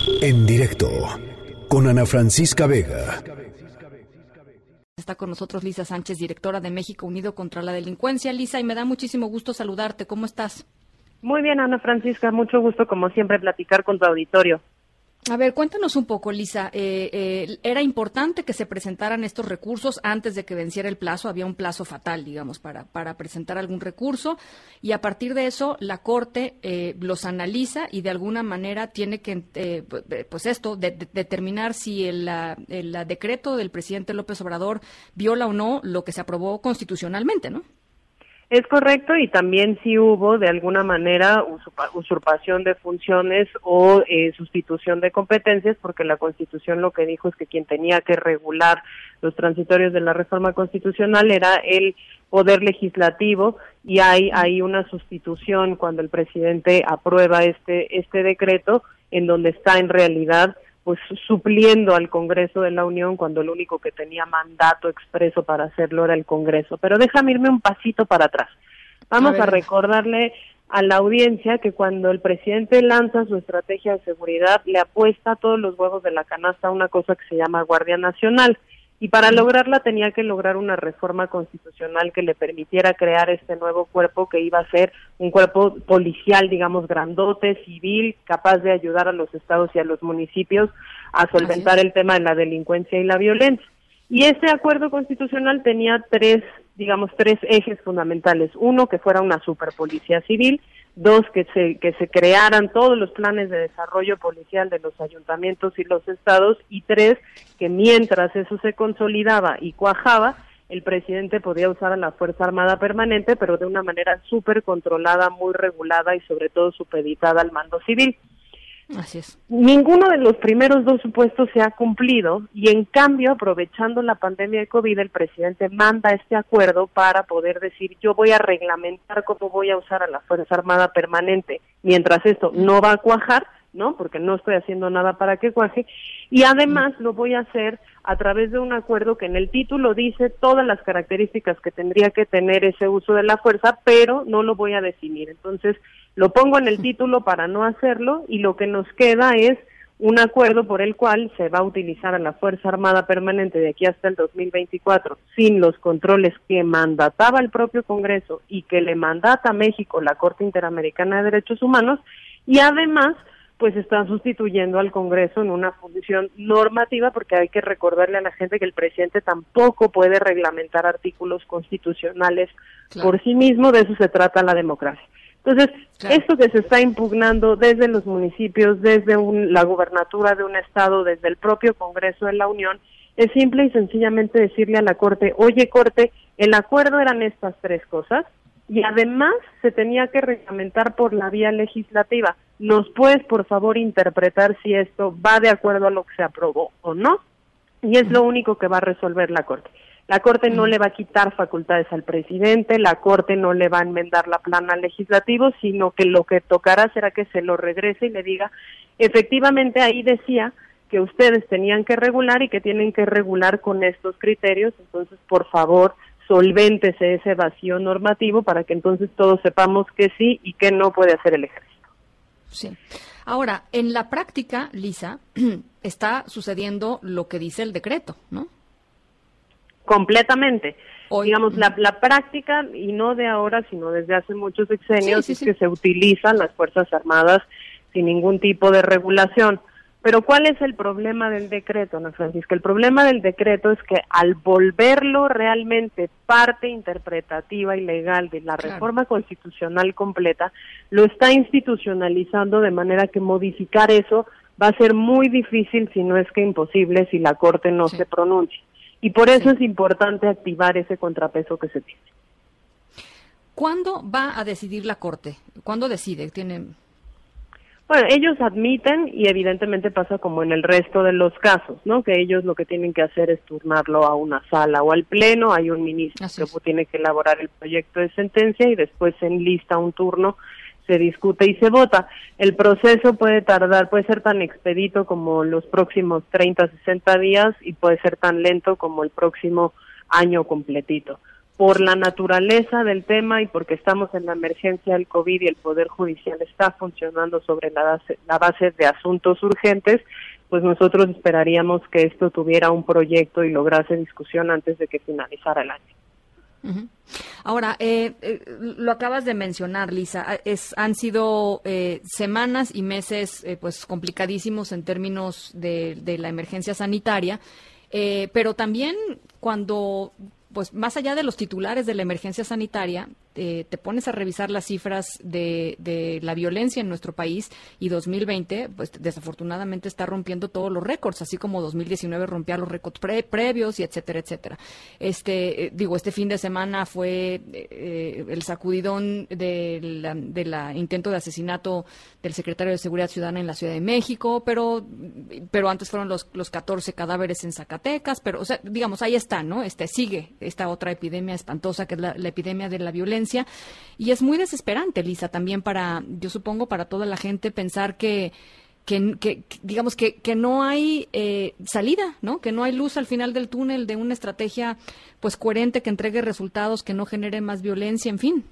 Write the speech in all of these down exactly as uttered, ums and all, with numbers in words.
En directo con Ana Francisca Vega. Está con nosotros Lisa Sánchez, directora de México Unido contra la Delincuencia. Lisa, y me da muchísimo gusto saludarte. ¿Cómo estás? Muy bien, Ana Francisca. Mucho gusto, como siempre, platicar con tu auditorio. A ver, cuéntanos un poco, Lisa. Eh, eh, ¿Era importante que se presentaran estos recursos antes de que venciera el plazo? Había un plazo fatal, digamos, para, para presentar algún recurso. Y a partir de eso, la Corte eh, los analiza y de alguna manera tiene que, eh, pues esto, de, de, determinar si el, el, el decreto del presidente López Obrador viola o no lo que se aprobó constitucionalmente, ¿no? Es correcto, y también si hubo de alguna manera usurpación de funciones o eh, sustitución de competencias, porque la Constitución lo que dijo es que quien tenía que regular los transitorios de la reforma constitucional era el Poder Legislativo, y hay, hay una sustitución cuando el presidente aprueba este, este decreto, en donde está en realidad pues supliendo al Congreso de la Unión, cuando el único que tenía mandato expreso para hacerlo era el Congreso. Pero déjame irme un pasito para atrás. Vamos a, a recordarle a la audiencia que cuando el presidente lanza su estrategia de seguridad, le apuesta todos los huevos de la canasta a una cosa que se llama Guardia Nacional. Y para lograrla tenía que lograr una reforma constitucional que le permitiera crear este nuevo cuerpo, que iba a ser un cuerpo policial, digamos, grandote, civil, capaz de ayudar a los estados y a los municipios a solventar el tema de la delincuencia y la violencia. Y este acuerdo constitucional tenía tres, digamos, tres ejes fundamentales. Uno, que fuera una superpolicía civil. Dos, que se que se crearan todos los planes de desarrollo policial de los ayuntamientos y los estados. Y tres, que mientras eso se consolidaba y cuajaba, el presidente podía usar a la Fuerza Armada Permanente, pero de una manera súper controlada, muy regulada y sobre todo supeditada al mando civil. Así es. Ninguno de los primeros dos supuestos se ha cumplido, y en cambio, aprovechando la pandemia de COVID, el presidente manda este acuerdo para poder decir: yo voy a reglamentar cómo voy a usar a la Fuerza Armada Permanente, mientras esto no va a cuajar, ¿no? Porque no estoy haciendo nada para que cuaje, y además lo voy a hacer a través de un acuerdo que en el título dice todas las características que tendría que tener ese uso de la fuerza, pero no lo voy a definir. Entonces, lo pongo en el título para no hacerlo, y lo que nos queda es un acuerdo por el cual se va a utilizar a la Fuerza Armada Permanente de aquí hasta el dos mil veinticuatro sin los controles que mandataba el propio Congreso y que le mandata a México la Corte Interamericana de Derechos Humanos, y además pues están sustituyendo al Congreso en una función normativa, porque hay que recordarle a la gente que el presidente tampoco puede reglamentar artículos constitucionales claro. por sí mismo. De eso se trata la democracia. Entonces, claro. esto que se está impugnando desde los municipios, desde un, la gubernatura de un estado, desde el propio Congreso de la Unión, es simple y sencillamente decirle a la Corte: oye, Corte, el acuerdo eran estas tres cosas, y además se tenía que reglamentar por la vía legislativa. ¿Nos puedes, por favor, interpretar si esto va de acuerdo a lo que se aprobó o no? Y es lo único que va a resolver la Corte. La Corte no le va a quitar facultades al presidente, la Corte no le va a enmendar la plana al legislativo, sino que lo que tocará será que se lo regrese y le diga: efectivamente ahí decía que ustedes tenían que regular y que tienen que regular con estos criterios, entonces por favor solvéntese ese vacío normativo para que entonces todos sepamos que sí y que no puede hacer el ejército. Sí. Ahora, en la práctica, Lisa, está sucediendo lo que dice el decreto, ¿no? Completamente. Hoy, Digamos, la, la práctica, y no de ahora, sino desde hace muchos sexenios, sí, sí, sí. es que se utilizan las Fuerzas Armadas sin ningún tipo de regulación. Pero ¿cuál es el problema del decreto, Ana Francisca? El problema del decreto es que al volverlo realmente parte interpretativa y legal de la claro. reforma constitucional completa, lo está institucionalizando, de manera que modificar eso va a ser muy difícil, si no es que imposible, si la Corte no sí. se pronuncia. Y por eso sí. es importante activar ese contrapeso que se tiene. ¿Cuándo va a decidir la Corte? ¿Cuándo decide? ¿Tiene...? Bueno, ellos admiten, y evidentemente pasa como en el resto de los casos, ¿no? Que ellos lo que tienen que hacer es turnarlo a una sala o al pleno. Hay un ministro Así que es. tiene que elaborar el proyecto de sentencia y después se enlista un turno, se discute y se vota. El proceso puede tardar, puede ser tan expedito como los próximos treinta, sesenta días, y puede ser tan lento como el próximo año completito. por la naturaleza del tema y porque estamos en la emergencia del COVID y el Poder Judicial está funcionando sobre la base, la base de asuntos urgentes, pues nosotros esperaríamos que esto tuviera un proyecto y lograse discusión antes de que finalizara el año. Uh-huh. Ahora, eh, eh, lo acabas de mencionar, Lisa, es, han sido eh, semanas y meses eh, pues complicadísimos en términos de, de la emergencia sanitaria, eh, pero también cuando, pues más allá de los titulares de la emergencia sanitaria, eh, te pones a revisar las cifras de, de la violencia en nuestro país y dos mil veinte, pues desafortunadamente está rompiendo todos los récords, así como dos mil diecinueve rompía los récords pre previos y etcétera, etcétera. Este, eh, digo, este fin de semana fue eh, el sacudidón del la, de la intento de asesinato del secretario de Seguridad Ciudadana en la Ciudad de México, pero, pero antes fueron los, los catorce cadáveres en Zacatecas, pero, o sea, digamos, ahí está, ¿no? Este, sigue esta otra epidemia espantosa que es la, la epidemia de la violencia. Y es muy desesperante, Lisa, también para, yo supongo, para toda la gente pensar que, que, que digamos, que, que no hay eh, salida, ¿no? Que no hay luz al final del túnel de una estrategia, pues, coherente, que entregue resultados, que no genere más violencia, en fin.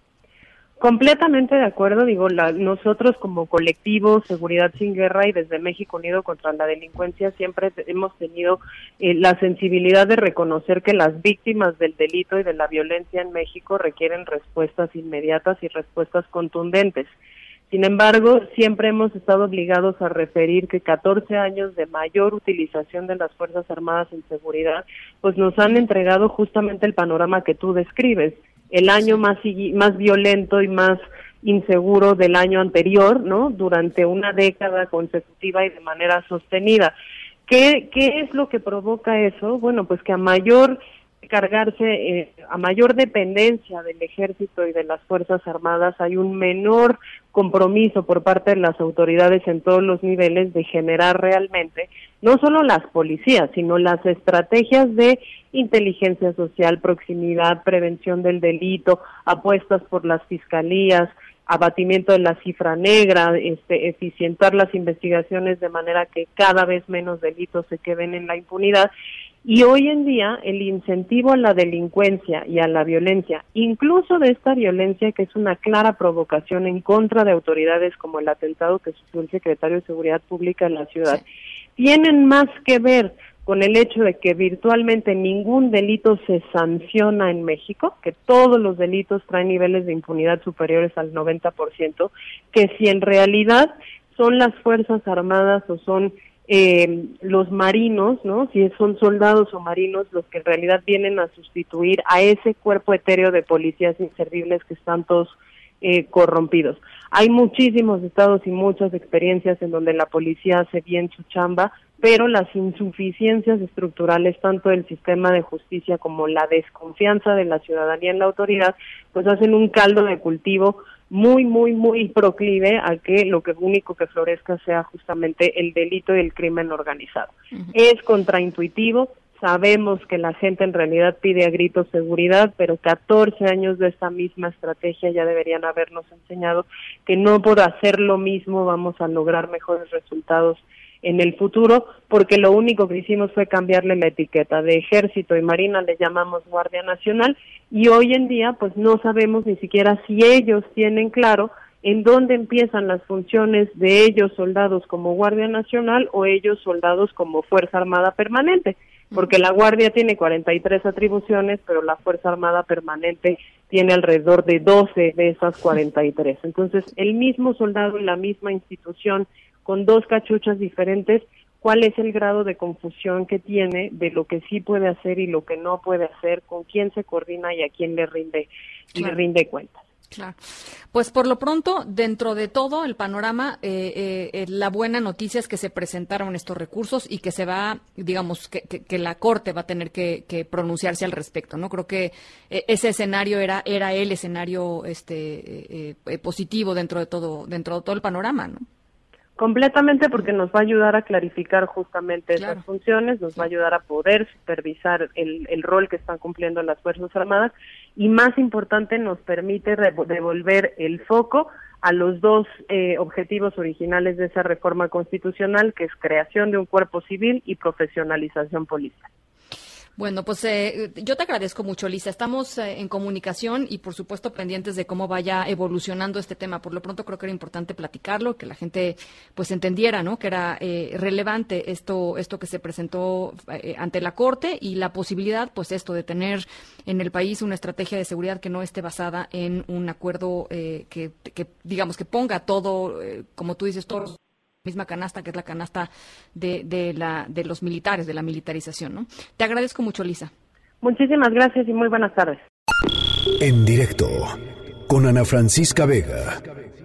Completamente de acuerdo, digo, la, nosotros como colectivo Seguridad Sin Guerra y desde México Unido contra la Delincuencia siempre hemos tenido eh, la sensibilidad de reconocer que las víctimas del delito y de la violencia en México requieren respuestas inmediatas y respuestas contundentes. Sin embargo, siempre hemos estado obligados a referir que catorce años de mayor utilización de las Fuerzas Armadas en seguridad, pues nos han entregado justamente el panorama que tú describes. El año más más violento y más inseguro del año anterior, ¿no? Durante una década consecutiva y de manera sostenida. ¿Qué, qué es lo que provoca eso? Bueno, pues que a mayor cargarse, eh, a mayor dependencia del Ejército y de las Fuerzas Armadas, hay un menor compromiso por parte de las autoridades en todos los niveles de generar realmente no solo las policías, sino las estrategias de inteligencia social, proximidad, prevención del delito, apuestas por las fiscalías, abatimiento de la cifra negra, este, eficientar las investigaciones de manera que cada vez menos delitos se queden en la impunidad. Y hoy en día el incentivo a la delincuencia y a la violencia, incluso de esta violencia que es una clara provocación en contra de autoridades como el atentado que sufrió el secretario de Seguridad Pública en la ciudad, sí, tienen más que ver con el hecho de que virtualmente ningún delito se sanciona en México, que todos los delitos traen niveles de impunidad superiores al noventa por ciento, que si en realidad son las Fuerzas Armadas o son eh, los marinos, ¿no? Si son soldados o marinos los que en realidad vienen a sustituir a ese cuerpo etéreo de policías inservibles que están todos eh, corrompidos. Hay muchísimos estados y muchas experiencias en donde la policía hace bien su chamba, pero las insuficiencias estructurales tanto del sistema de justicia como la desconfianza de la ciudadanía en la autoridad, pues hacen un caldo de cultivo muy, muy, muy proclive a que lo que único que florezca sea justamente el delito y el crimen organizado. Uh-huh. Es contraintuitivo, sabemos que la gente en realidad pide a gritos seguridad, pero catorce años de esta misma estrategia ya deberían habernos enseñado que no por hacer lo mismo vamos a lograr mejores resultados en el futuro, porque lo único que hicimos fue cambiarle la etiqueta. De Ejército y Marina le llamamos Guardia Nacional, y hoy en día pues no sabemos ni siquiera si ellos tienen claro en dónde empiezan las funciones de ellos soldados como Guardia Nacional o ellos soldados como Fuerza Armada Permanente, porque la Guardia tiene cuarenta y tres atribuciones, pero la Fuerza Armada Permanente tiene alrededor de doce de esas cuarenta y tres. Entonces, el mismo soldado en la misma institución, con dos cachuchas diferentes, ¿cuál es el grado de confusión que tiene de lo que sí puede hacer y lo que no puede hacer, con quién se coordina y a quién le rinde, claro, le rinde cuentas? Claro. Pues por lo pronto, dentro de todo el panorama, eh, eh, la buena noticia es que se presentaron estos recursos y que se va, digamos, que, que, que la Corte va a tener que, que pronunciarse al respecto, ¿no? Creo que eh, ese escenario era era el escenario este eh, eh, positivo dentro de todo dentro de todo el panorama, ¿no? Completamente, porque nos va a ayudar a clarificar justamente claro. esas funciones, nos va a ayudar a poder supervisar el, el rol que están cumpliendo las Fuerzas Armadas y, más importante, nos permite devolver el foco a los dos eh, objetivos originales de esa reforma constitucional, que es creación de un cuerpo civil y profesionalización policial. Bueno, pues eh, yo te agradezco mucho, Lisa. Estamos eh, en comunicación y, por supuesto, pendientes de cómo vaya evolucionando este tema. Por lo pronto, creo que era importante platicarlo, que la gente pues entendiera, ¿no?, que era eh, relevante esto esto que se presentó eh, ante la Corte y la posibilidad, pues, esto de tener en el país una estrategia de seguridad que no esté basada en un acuerdo eh, que, que, digamos, que ponga todo, eh, como tú dices, todo misma canasta, que es la canasta de, de, la, de los militares, de la militarización, ¿no? Te agradezco mucho, Lisa. Muchísimas gracias y muy buenas tardes. En directo con Ana Francisca Vega.